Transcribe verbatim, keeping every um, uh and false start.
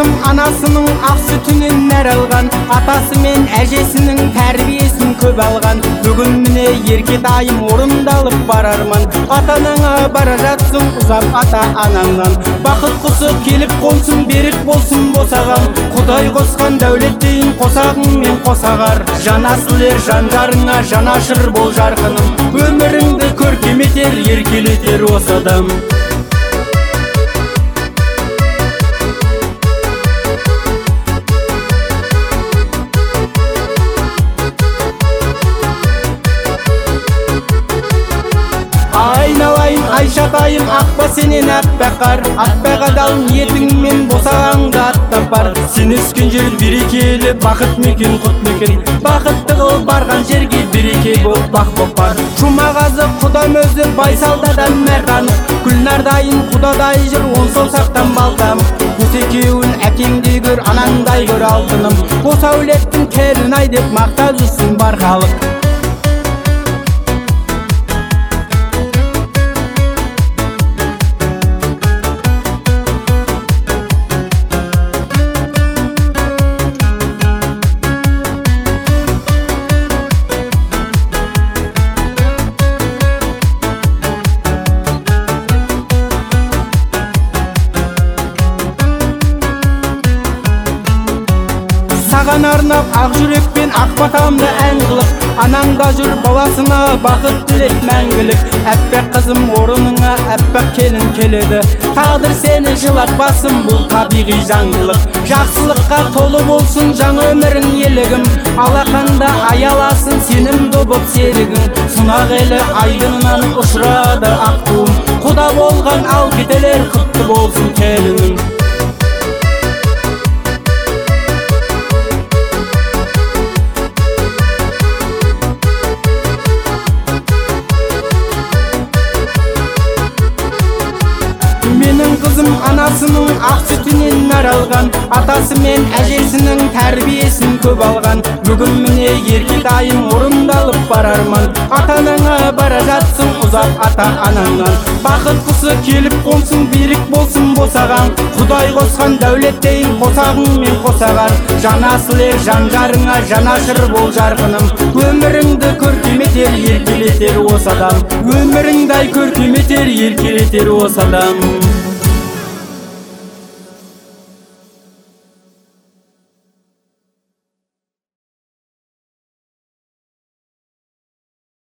қызым анасының ақ сүтінен нәр алған, атасы мен әжесінің тәрбиесін көп алған. Бүгін міне еркетайым орындалып барарман, ата-анаңа бара жатсың ұзап ата-анаңнан. Бақыт құсы келіп қонсын, берік болсын босағам, Құдай қосқан дәулеттейін қосағыңмен қосағар. Жанасыл ер жан-жарыңа жанашыр бол жарқыным, өміріңді көркеметер, еркелетер осы адам. Айналайын айшатайым ақба сенен аппақ қар, аппақ адал ниетіңмен босағаңды аттап бар. Сен өскен жер берекелі, бақыт мекен құт мекен, бақытты қыл барған жерге береке бол бақ боп бар. Жұмағазы құдам өзі байсалдадан мәрданып, Гүлнардайын құдадай жүр он сол сақтан балтам. Қос екеуін әкеңдей көр, анаңдай көр алтыным, қос әулеттің келін ай деп мақтап жүрсін бар халық. Саған арнап ақ жүрекпен ақ батамды ән қылып, анаңда жүр баласына бақыт тілеп мәңгілік. Әппақ қызым орыныңа әппақ келін келеді, тағдыр сені жылатпасын, бұл табиғи заңдылық. Жақсылыққа толы болсын жаңа өмірің елігім, алақанда аяласын сенімді боп серігің. Сынақ елі айдынынан ұшырады ақ туым, құда болған ал кетелер құтты болсын келінің. Менің қызым анасының ақ сүтінен нәр алған, атасы мен әжесінің тәрбиесін көп алған. Бүгін міне еркетайым орындалып барарман, ата-анаңа бара жатсың ұзап ата-анаңнан. Бақыт құсы келіп қонсын, берік болсын босағаң, Құдай қосқан дәулеттейін қосағыңмен қосағар. Жанасыл ер жан-жарыңа жанашыр бол жарқыным, өміріңді көркеметер, еркелетер осы адам. Өміріңдай көркеметер, еркелетер осы адам.